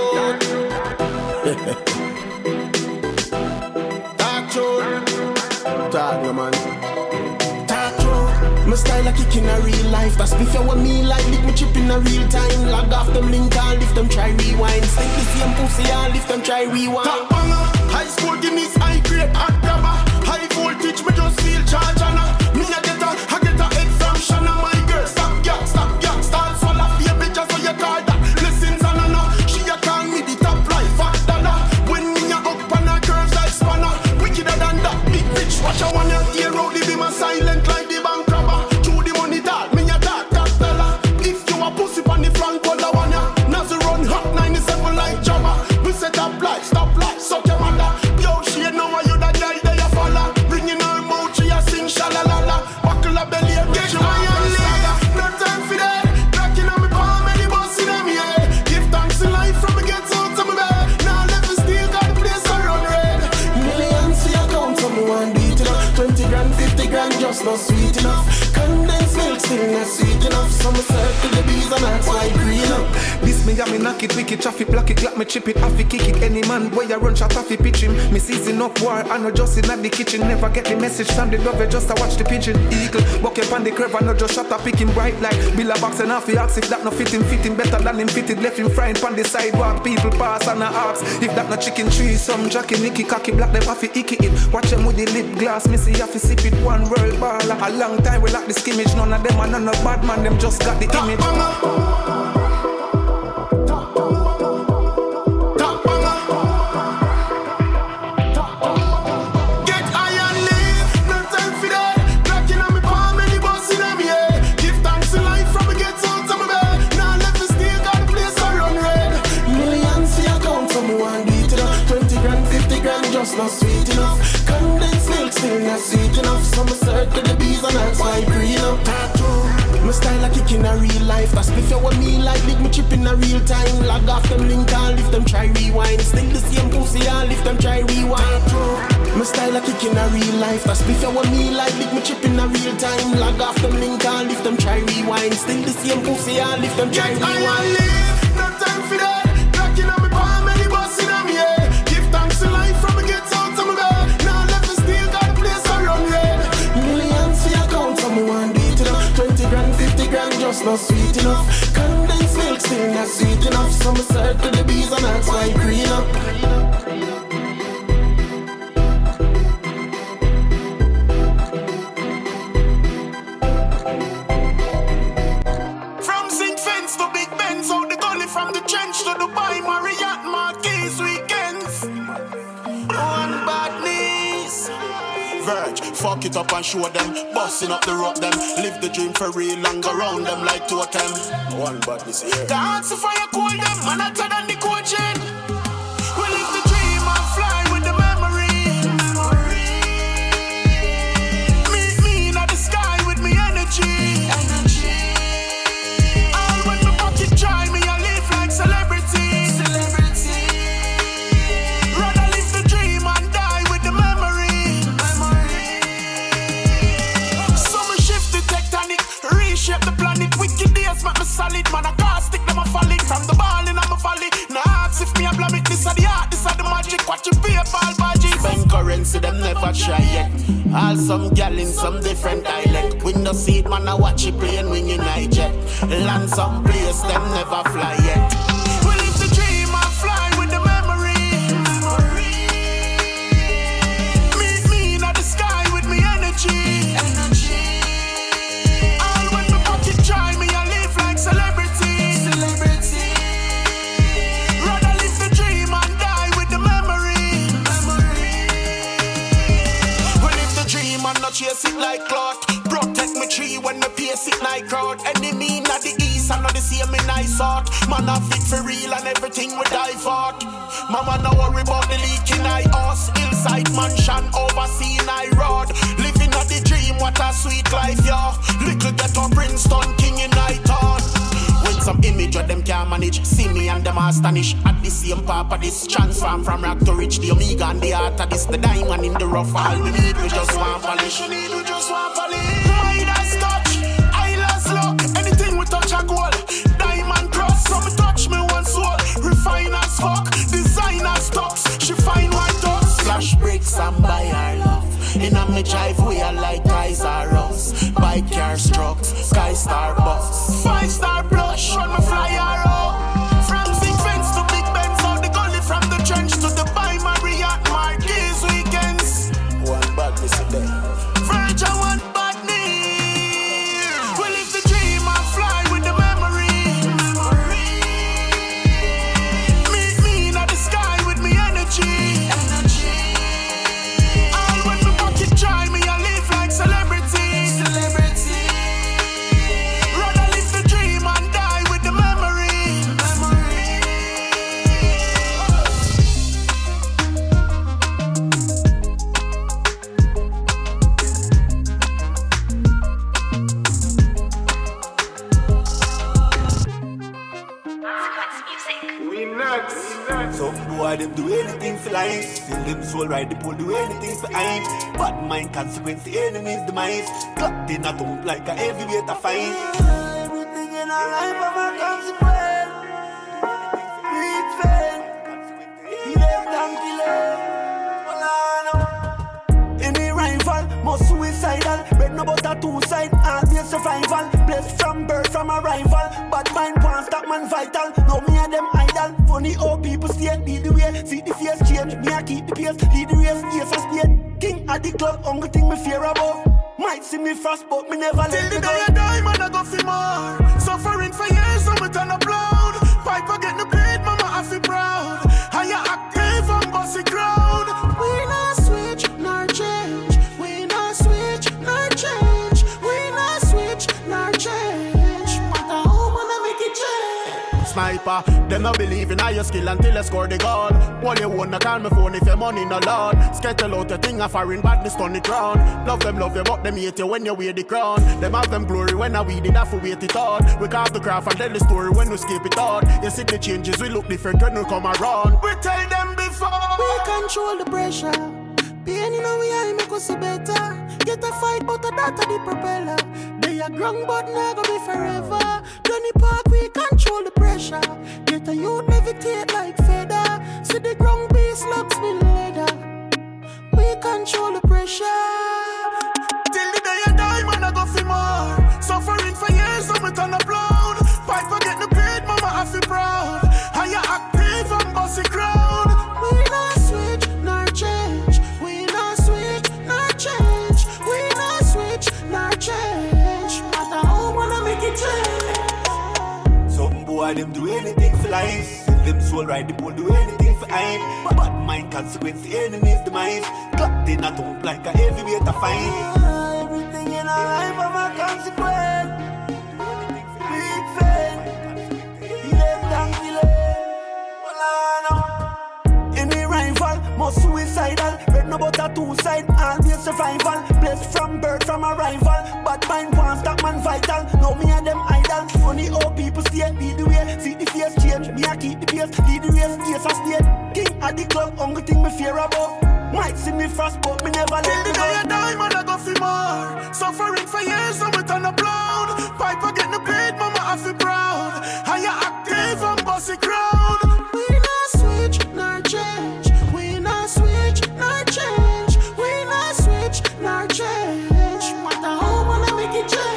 Talk no man. Talk no. My style a kick in a real life. That's before with me like lick me chip in a real time. Log off them link and lift them try rewind. Stick the same pussy and lift them try rewind. Top banger. High school Guinness high grade hot grabber. High voltage me just feel charge and me a get a I get a head from Shanna. My girl stop ya stop ya. Start swallow fear bitches so you call that. Lessons and no no. She a call me the top life hot dollar. When me a up on her curves like spanner. Wickeder than that big bitch. Watch her wanna hear out the beam a silent like the bank robber. Through the money talk, me a talk that dollar. If you a pussy on the front wall, I wanna Nazi run hot ninety-seven like Jabba. We set up like stop like suck your mother. Yo, she know why you that girl there you follow. Bringing her mouth, she a sing shalalala. Buckle up belly and get you high and live. No time for that. Cracking on me palm and the boss in me head. Give thanks in life from me get out to me bed. Now left me still got the place to run red. Millions see account from me one beat it up. Twenty grand, fifty grand, just not sweet enough. Condensed milk still not sweet enough. Some circle the bees and that's why green up. This me got me knock it, wicked, traffic, block it, clap me, chip it, half it, kick it. Any man boy I run shot off it, pitch him. Me season up war, I know just in at the kitchen. Never get the message from the dove, just to watch the pigeon. Eagle, walk up on the curve, I know just shot up, pick him bright like Bill a box and half he ask if that no fit him, fit him better than him fitted. Left him frying on the sidewalk, people pass and I ask if that no chicken tree, some jockey, nicky, cocky, black them half it, icky it. Watch them with the lip glass, me see half it, sip it, one world baller. A long time we like the skimmage, none of them are none of bad man, them just got the image. Just not sweet enough. Condensed milk still not sweet enough. Some circle the bees and that's why green up. Tattoo. My style a kick in a real life. That's before with me like lick me chip in a real time. Log off them link and lift them try rewind. Still the same pussy and lift them try rewind. Tattoo. My style a kick in a real life. That's before with me like lick me chip in a real time. Log off them link and lift them try rewind. Still the same pussy and lift them try rewind. I live, no time for that. Cracking on me palm and the boss in me head. Give thanks to life from me get out to me bed. Now left me still got the place to run red. Millions for your account from me one beat it up. Twenty grand, fifty grand, just not sweet enough. Condensed milk still not sweet enough. Some circle the bees and that's why green up. fuck it up and show them. Busting up the rock them. Live the dream for real and go round them like totem. One badness here. Dance the fire cool them, man hotter than the coaching. We live the dream and fly with the memory. Memory. Meet me in the sky with me energy. Energy. All when my pocket dry, me I live like celebrity. Celebrity. Rather live the dream and die with the memory. Memory. So me shift the tectonic, reshape the planet. Wicked days make me solid, man. I can't stick them a falling from the ball in my valley. Nah, if me a blame it, this are the art, this are the magic. Watch you pay ball badges. Bank currency, them never try yet. All some gal in some different dialect. Window seat, man, I watch you plane when you night jet. Land some place, them never fly yet. We live the dream and fly with the memory. Memory. Meet me in the sky with me energy. Energy. All when my pocket dry, me I live like celebrity. Celebrity. Rather live the dream and die with the memory. Memory. We live the dream and not chase it like cloth. Protect my tree when me pace it like crowd. Enemy in the east and not the same in I sought. Man I fit for real and everything we die for. Mama no worry about the leak in I house. Hillside mansion overseeing I road. Living at the dream, what a sweet life, yo. Little ghetto Princeton, king in I town. With some image of them can't manage. See me and them astonish. At the same papa this. Transform from rock to rich. The omega and the art of this. The diamond in the rough. All we need we just want polish. We need we just want polish. Midas touch, eyeless look. Anything we touch a goal. Diamond cross. So me touch me one soul. Refine as fuck. Designer stocks. She find white dogs. Flash bricks and buy her love. In a me drive we are like guys are us. Bike car trucks, sky star bus. Five star blush on my fly arrow. From big fence to big Benz out the gully. From the trench to the by Marriott Marquis weekends. One bad miss a day. Virgin one bad knee. We live the dream and fly with the memory. Memory. Meet me in the sky with me energy. Energy. All when my pocket dry, me I live like celebrity. Celebrity. Rather live the dream and die with the memory. Memory. We nuts. Some boy them do anything for life. Still them soul right, the pole do anything for hype. Bad mind consequence, the enemy's demise. Clocked in a thump like a heavyweight to fight. Everything in our life have a consequence. Read fail. He them down kill. Any rival most suicidal. Bread no butter two side, always survival. Blessed from birth from a rival. Bad mind can't stop man vital. No me and them idol. Funny how people stay, lead the way. See the face change, me I keep the pace. Lead the race, yes I spade. King at the club, only thing me fear about. Might see me fast, but me never let Till me the go. day I die, man I go for more. Suffering for years, so me turn up loud. Piper get the paid, mama I feel proud. Higher active and bossy crowd. We not switch, nor change. We not switch, nor change. We not switch, nor change. Matter how man I make it change. Sniper, them no believe in your skill until you score the goal. All you wanna call me phone if your money no loud. Skettle out your thing a foreign badness on the ground. Love them, love you, but them hate you when you wear the crown. Them have them glory when I we did have to wait it out. We carve the craft and tell the story when we skip it out. You see the changes, we look different when we come around. We tell them before. We control the pressure. Pain in our eye make us see better. Get a fight but a data the propeller. They are ground but never be forever. Johnny Park we control the pressure. Get a youth levitate like feather. See the ground base locks me leather. We control the pressure. Till the day I die man I go for more. Suffering for years so me turn up loud. Piper get the paid mama I feel proud. Higher active and bossy crowd. We not switch nor change. We not switch nor change. We not switch nor change. Matter how wanna make it change. Some boy them do anything for life. Them soul right, the pole do anything for hype. Bad mind consequence, the enemy's demise. Clapped in a thump like a heavyweight to fight. Everything in our life have a consequence. Big fan. Left and delay. Well, I know. Any rival, more suicidal. Red no but a two side, always survival. Blessed from birth, from a rival. Bad mind wants that man vital. Know me and them idol. Funny how people stay, lead the way. See the face change, me I keep the pace. Lead the race, case I stay. King at the club, only thing me fear about. Might see me fast, but me never let me go. The day I die, man, I go for more. Suffering for years, so we turn upload. Piper get the paid, mama, I feel proud. Higher active and bossy crowd. We not switch, nor change. We not switch, nor change. We not switch, nor change. What the hell wanna make it change?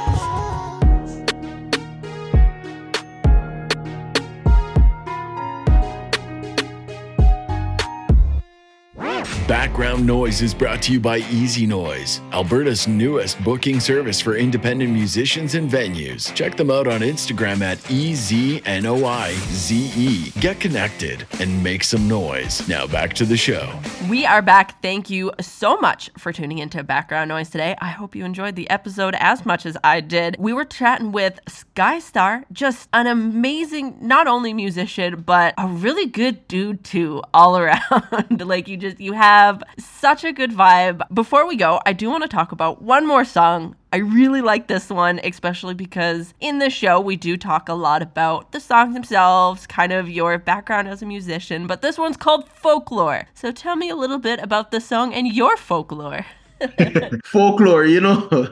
Background Noise is brought to you by Easy Noise, Alberta's newest booking service for independent musicians and venues. Check them out on Instagram at E Z N O I Z E. Get connected and make some noise. Now back to the show. We are back. Thank you so much for tuning into Background Noise today. I hope you enjoyed the episode as much as I did. We were chatting with Skystar, just an amazing, not only musician, but a really good dude too, all around. Like you just, you have such a good vibe. Before we go, I do want to talk about one more song. I really like this one, especially because in the show, we do talk a lot about the songs themselves, kind of your background as a musician, but this one's called Folklore. So tell me a little bit about the song and your folklore. Folklore, you know,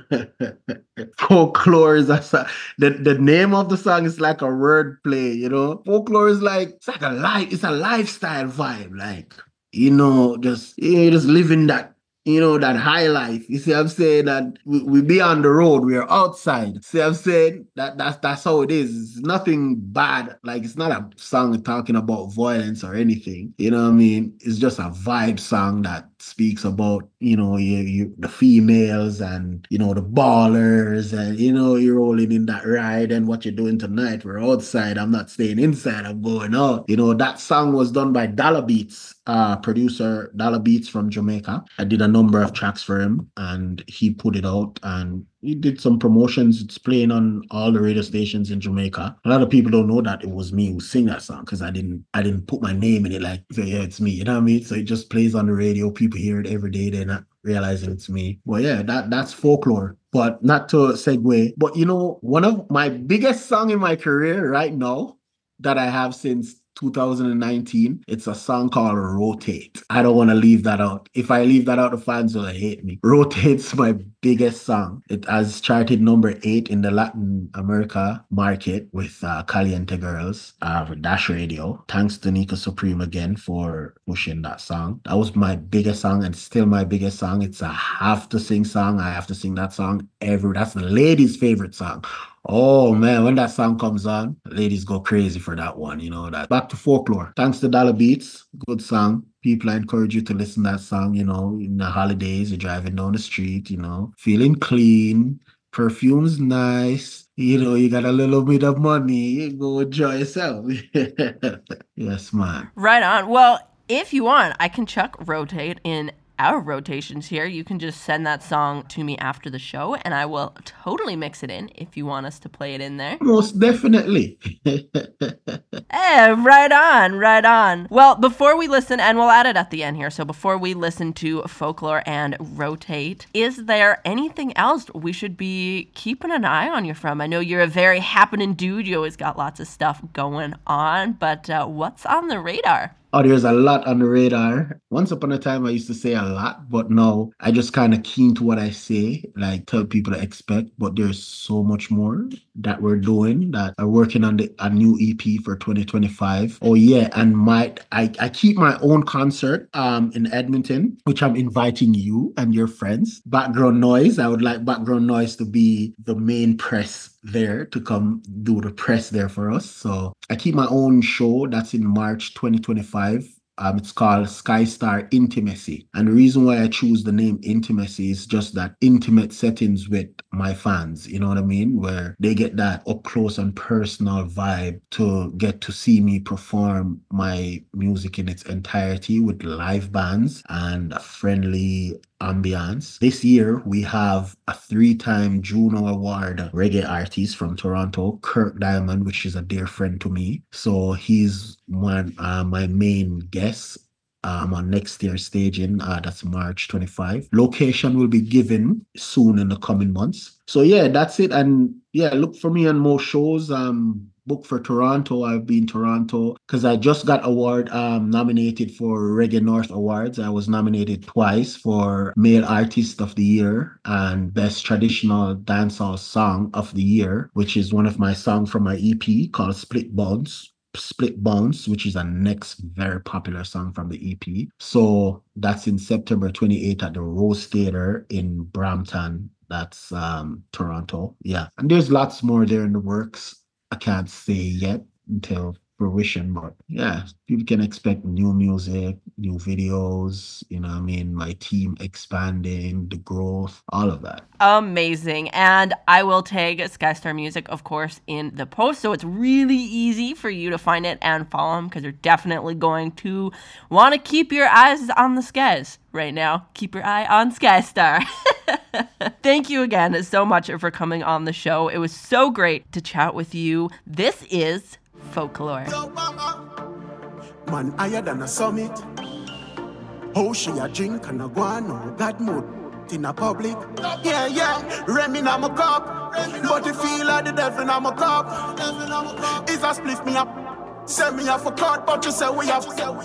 folklore is a song. The, the name of the song is like a word play, you know. Folklore is like, it's like a life, it's a lifestyle vibe, like, you know, just, you just living that, you know, that high life. You see what I'm saying? That we, we be on the road, we are outside. See what I'm saying? That, that's, that's how it is. It's nothing bad. Like, it's not a song talking about violence or anything. You know what I mean? It's just a vibe song that speaks about, you know, you, you, the females and, you know, the ballers and, you know, you're rolling in that ride and what you're doing tonight. We're outside. I'm not staying inside. I'm going out. You know, that song was done by Dollar Beats, uh, producer Dollar Beats from Jamaica. I did a number of tracks for him and he put it out and he did some promotions. It's playing on all the radio stations in Jamaica. A lot of people don't know that it was me who sing that song because I didn't I didn't put my name in it like, yeah, it's me. You know what I mean? So it just plays on the radio. People hear it every day. They're not realizing it's me. Well, yeah, that that's Folklore. But not to segue. But you know, one of my biggest song in my career right now that I have since two thousand nineteen, it's a song called Rotate. I don't want to leave that out. If I leave that out, the fans will hate me. Rotate's my biggest song. It has charted number eight in the Latin America market with uh, Caliente Girls, uh, with Dash Radio. Thanks to Nika Supreme again for pushing that song. That was my biggest song and still my biggest song. It's a have to sing song. I have to sing that song every, that's the ladies' favorite song. Oh man, when that song comes on, ladies go crazy for that one, you know that. Back to Folklore. Thanks to Dollar Beats, good song. People, I encourage you to listen to that song, you know, in the holidays, you're driving down the street, you know, feeling clean, perfume's nice, you know, you got a little bit of money, you go enjoy yourself. Yes, man. Right on. Well, if you want, I can chuck Rotate in our rotations here. You can just send that song to me after the show and I will totally mix it in if you want us to play it in there. Most definitely. Hey, right on, right on. Well, before we listen, and we'll add it at the end here, so before we listen to Folklore and Rotate, is there anything else we should be keeping an eye on you from? I know you're a very happening dude. You always got lots of stuff going on, but uh, what's on the radar? Oh, there's a lot on the radar. Once upon a time, I used to say a lot, but now I just kind of keen to what I say, like tell people to expect. But there's so much more that we're doing, that are working on the, a new E P for twenty twenty-five. Oh yeah, and my I, I keep my own concert um in Edmonton, which I'm inviting you and your friends. Background Noise. I would like Background Noise to be the main press there, to come do the press there for us. So I keep my own show that's in March twenty twenty-five. Um, it's called Skystar Intimacy. And the reason why I choose the name Intimacy is just that intimate settings with my fans, you know what I mean? Where they get that up close and personal vibe to get to see me perform my music in its entirety with live bands and a friendly ambiance. This year, we have a three-time Juno Award reggae artist from Toronto, Kirk Diamond, which is a dear friend to me. So he's one uh, my main guest um, on next year's staging. Uh, that's March twenty-fifth. Location will be given soon in the coming months. So yeah, that's it. And yeah, look for me on more shows. Um, book for Toronto. I've been Toronto because I just got award um nominated for Reggae North Awards. I was nominated twice for Male Artist of the Year and Best Traditional Dancehall Song of the Year, which is one of my songs from my E P called Split Bones. Split Bones, which is a next very popular song from the E P. So that's in September twenty-eighth at the Rose Theatre in Brampton. That's um Toronto. Yeah. And there's lots more there in the works. I can't say yet until fruition, but yeah, people can expect new music, new videos, you know what I mean, my team expanding, the growth, all of that. Amazing. And I will tag Skystar Music, of course, in the post, so it's really easy for you to find it and follow them, because you're definitely going to want to keep your eyes on the skies right now. Keep your eye on Skystar. Thank you again so much for coming on the show. It was so great to chat with you. This is Folklore. Man higher than a summit. How she a drink and a guano, God mood in a public. Yeah, yeah, Remy na my cup. But the feel like the devil na my cup. Is a spliff me up. Send me off a card, but you say we have.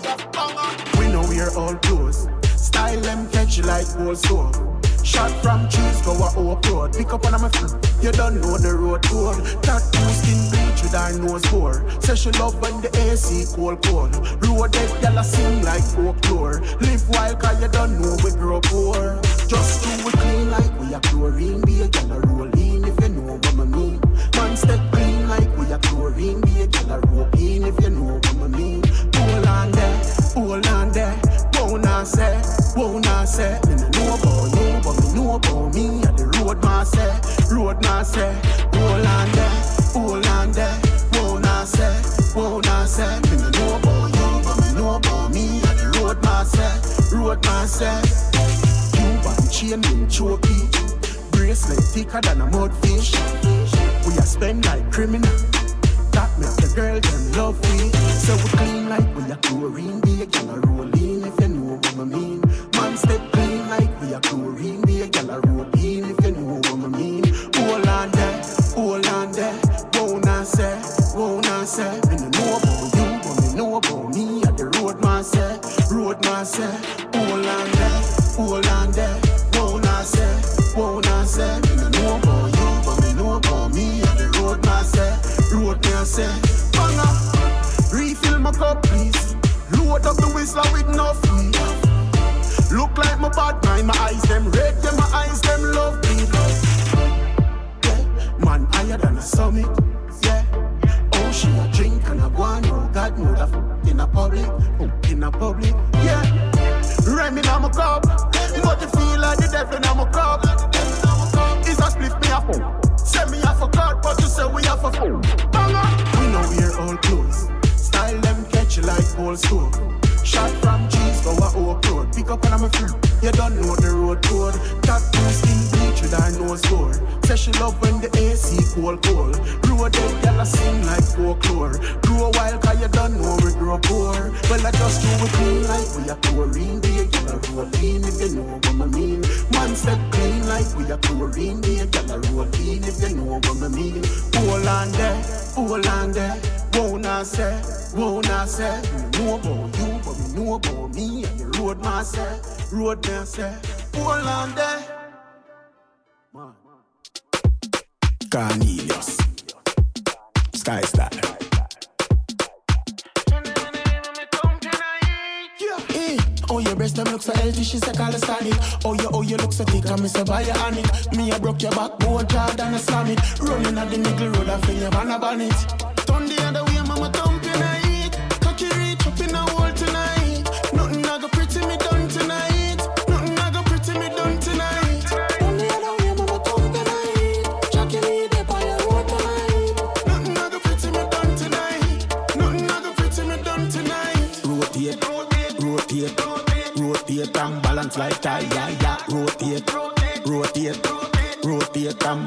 We know we are all close. Style them catch you like gold stove. Shot from trees, go a oak road. Pick up on my feet, you don't know the road code. Tattoo skin bleach with her nose bore. Say she love when the A C cold cold. Road dead, y'all sing like folklore. Live wild cause you don't know we grow poor. Just do it clean like we are chlorine. Be a gal a rolling if you know what I mean. Man step clean like we are chlorine. Be a gal a roping if you know what I mean. Hold on there, hold on there. Won't I say, won't I say. Me no know about you, but me know about me. At the road man say, road man say. Hold on there, hold on there. Won't I say, won't I say. Me no know about you, but me know about me. At the road man say, road man say. Cuban chain in choky, bracelet thicker than a mudfish. We are spend like criminal. That make the girl them love me. So we clean like we are chlorine. Be a gal a rolling if you know what I mean. Man step clean like we are chlorine. Be a gal a rolling if you know what I mean. Hold on there, hold on there. Won't I say, won't I say. Me no know about you, but me know about me. At the road man say, road man say. Hold on there, hold on there. Won't I say, won't I say. Me no know about you, but me know about me. At the road man say, road man say. Bang up, refill my cup please. Load up the whistler with enough weed. Look like my bad mind, my eyes them red, them my eyes them love me. Yeah, man higher than a summit. Yeah, oh she a drink and a guano. God know that f- in a public, in a public. Yeah, Remy na my cup, but you feel like the devil na my cup. Is a split me up, send me off a card, but you say we have a phone. We know we're all close. Style them catch you like old stove. Shot from cheese, go a oak road. Pick up on my feet, you don't know the road code. Tattoo skin bleach with her nose bore. Say she love when the A C cold cold. Road dead, y'all sing like folklore. Grow a while cause you don't know we grow poor. Well I just do it clean like we are chlorine. Be a gal a rolling if you know what I mean. Man step clean like we are chlorine. Be a gal a rolling if you know what I mean. Hold on there, hold on there. Won't I say, won't I say. Me know about you, but me know about me. And the road man say, road man say. Hold on there. Man. Cornelius Skystar. Hey, oh your breast them look so healthy, she say call it standing. Oh you, oh you look so thick, I miss a buy your on it. Me a broke your back, more hard than a slam it. Rolling at the middle road, I feel your van a ban it. Turn the other way, mama thump in a heat. Cocky reach up in a hole tonight. Nothing I go pretty me done tonight. Nothing I go pretty me done tonight. Turn the other way, mama thump in a heat.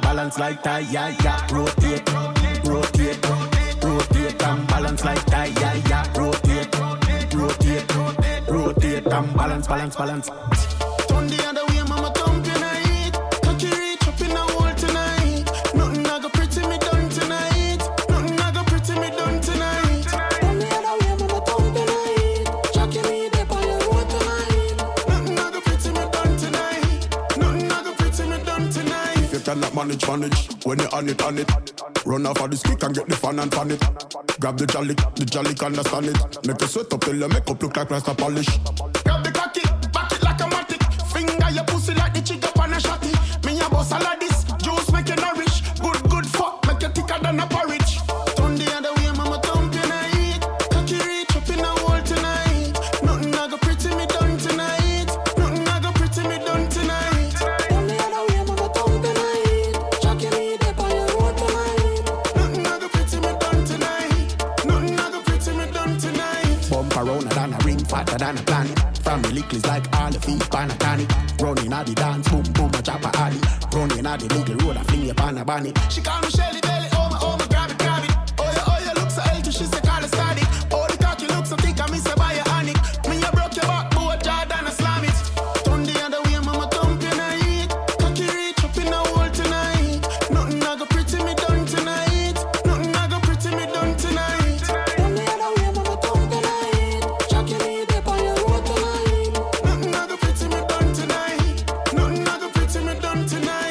balance like tie, yeah, yeah. Rotate, rotate, rotate and balance like tie, yeah, yeah. Rotate, rotate, rotate and balance, balance, balance. Turn the other way, mama, thump in the heat. Cocky reach up in the hole tonight. Nothing I go pretty me done tonight. Nothing I go pretty me done tonight. Turn the other way, mama, thump in the heat. Cocky me dip on your road tonight. Nothing I go pretty me done tonight. Nothing I go pretty me done tonight. If you cannot manage, manage. When you on it, on it. Run off of this kick and get the fun and fan it. Grab the jolly, the jolly can understand it. Make you sweat up till your makeup look like plaster polish. Grab the cocky, back it like a matic. Finger your pussy like the chick up on a shotty. Me a boss a like this, juice make you nourish. Good, good fuck, make you thicker than a porridge. Turn the other way, mama, thump in the heat. Cocky reach up in the hole tonight. Nothing I go pretty me done tonight. Nothing I go pretty me done tonight. Turn the other way, mama, thump in the heat. Cocky me dip on your road tonight. Nothing I go pretty me done tonight. Nothing I go pretty me done tonight. Bump around than a ring, fatter than a planet. Family is like all the feet pan a tonic. Running at the dance, boom, boom, a chop a alley. Running at the little road, I fling you pan a bunny. She call me Shelly Belly, oh my, oh my, grab it, grab it. Oh yeah, oh yeah, look so healthy, she say call it static. Oh the cocky look so thick, I miss a buy a honey. Me a broke your back, boy, Jordan, I slam it. Turn the other way, mama, thump in the heat. Cocky reach up in the hole tonight. Nothing I go pretty me done tonight. Nothing I go pretty me done tonight. Turn the other way, mama, thump in the heat. Cocky me dip on your road tonight. Nothing I go pretty me done tonight. Nothing I go pretty me done tonight.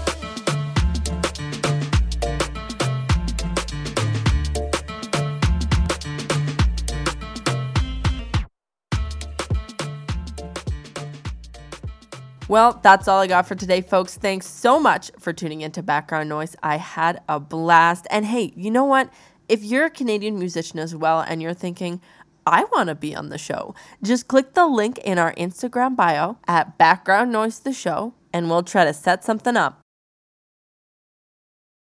Well, that's all I got for today, folks. Thanks so much for tuning into Background Noise. I had a blast. And hey, you know what? If you're a Canadian musician as well and you're thinking, I want to be on the show, just click the link in our Instagram bio at Background Noise the Show and we'll try to set something up.